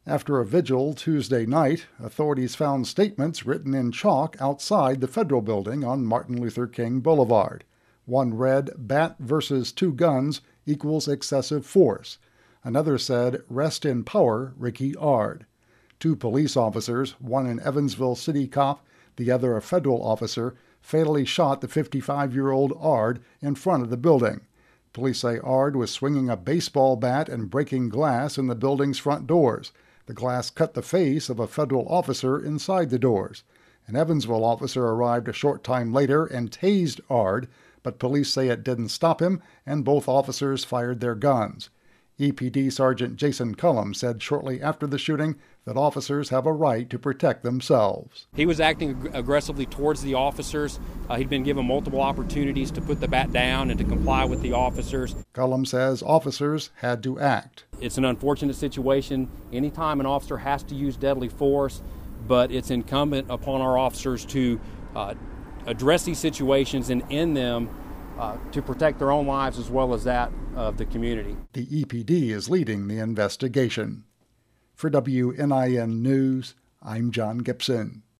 After a vigil Tuesday night, authorities found statements written in chalk outside the federal building on Martin Luther King Boulevard. One read, "Bat versus two guns equals excessive force." Another said, "Rest in power, Ricky Ard." Two police officers, one an Evansville city cop, the other a federal officer, fatally shot the 55-year-old Ard in front of the building. Police say Ard was swinging a baseball bat and breaking glass in the building's front doors. The glass cut the face of a federal officer inside the doors. An Evansville officer arrived a short time later and tased Ard, but police say it didn't stop him, and both officers fired their guns. EPD Sergeant Jason Cullum said shortly after the shooting that officers have a right to protect themselves. He was acting aggressively towards the officers. He'd been given multiple opportunities to put the bat down and to comply with the officers. Cullum says officers had to act. It's an unfortunate situation. Anytime an officer has to use deadly force, but it's incumbent upon our officers to address these situations and end them to protect their own lives as well as that of the community. The EPD is leading the investigation. For WNIN News, I'm John Gibson.